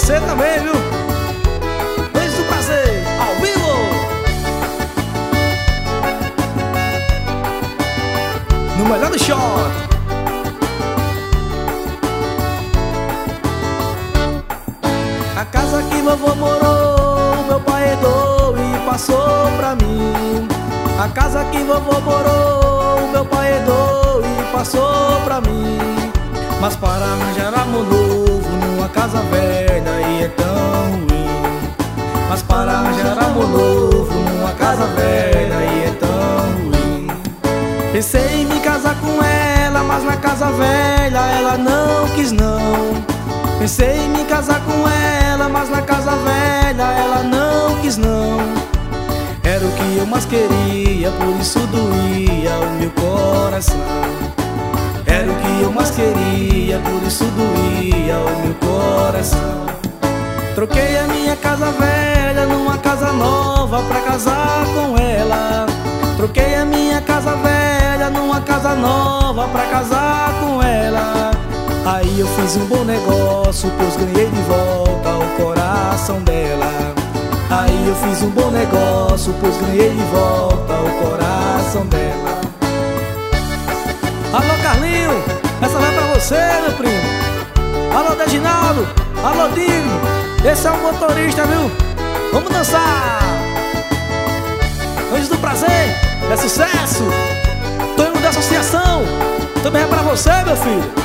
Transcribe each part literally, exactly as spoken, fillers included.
você também, viu? Noites do Prazer, ao vivo. No melhor do shot. A casa que vovô morou, meu pai herdou e passou pra mim. A casa que vovô morou, meu pai herdou e passou pra mim. Mas para arranjar amor novo numa casa velha e é tão ruim. Mas para arranjar amor novo numa casa velha e é tão ruim. Pensei em me casar com ela, mas na casa velha ela não quis não. Pensei em me casar com ela, mas na casa velha ela não quis não. Era o que eu mais queria, por isso doía o meu coração. Era o que eu mais queria, por isso doía o meu coração. Troquei a minha casa velha numa casa nova pra casar com ela. Troquei a minha casa velha numa casa nova pra casar com ela. Aí eu fiz um bom negócio, pois ganhei de volta o coração dela. Aí eu fiz um bom negócio, pois ganhei de volta o coração dela. Alô Carlinho, essa vai pra você, meu primo. Alô Reginaldo, alô Dino, esse é o motorista, viu? Vamos dançar. Noites do Prazer, é sucesso. Tonho da Associação, também é pra você, meu filho.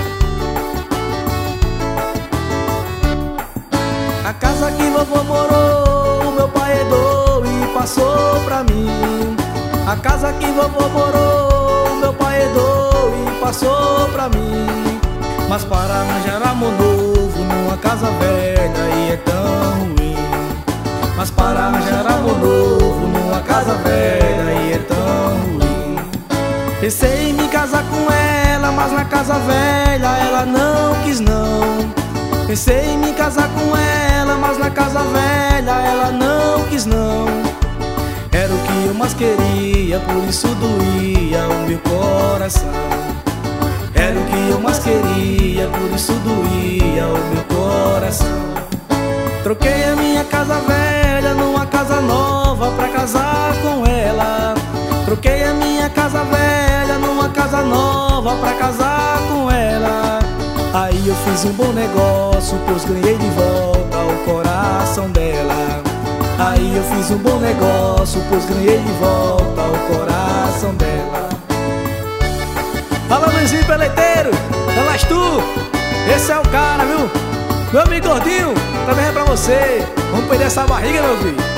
A casa que vovô morou, meu pai herdou e passou pra mim. A casa que vovô morou, meu pai herdou e passou pra mim. Mas para arranjar amor novo numa casa velha e é tão ruim. Mas para arranjar amor novo numa casa velha e é tão ruim. Pensei em me casar com ela, mas na casa velha ela não quis não. Pensei em me casar com ela, mas na casa velha ela não quis não. Era o que eu mais queria, por isso doía o meu coração. Era o que eu mais queria, por isso doía o meu coração. Troquei a minha casa velha numa casa nova pra casar com ela. Troquei a minha casa velha numa casa nova pra casar com ela. Aí eu fiz um bom negócio, pois ganhei de volta o coração dela. Aí eu fiz um bom negócio, pois ganhei de volta o coração dela. Fala Luizinho Peleiteiro, elas tu, esse é o cara, viu? Meu amigo gordinho, também é pra você. Vamos perder essa barriga, meu filho.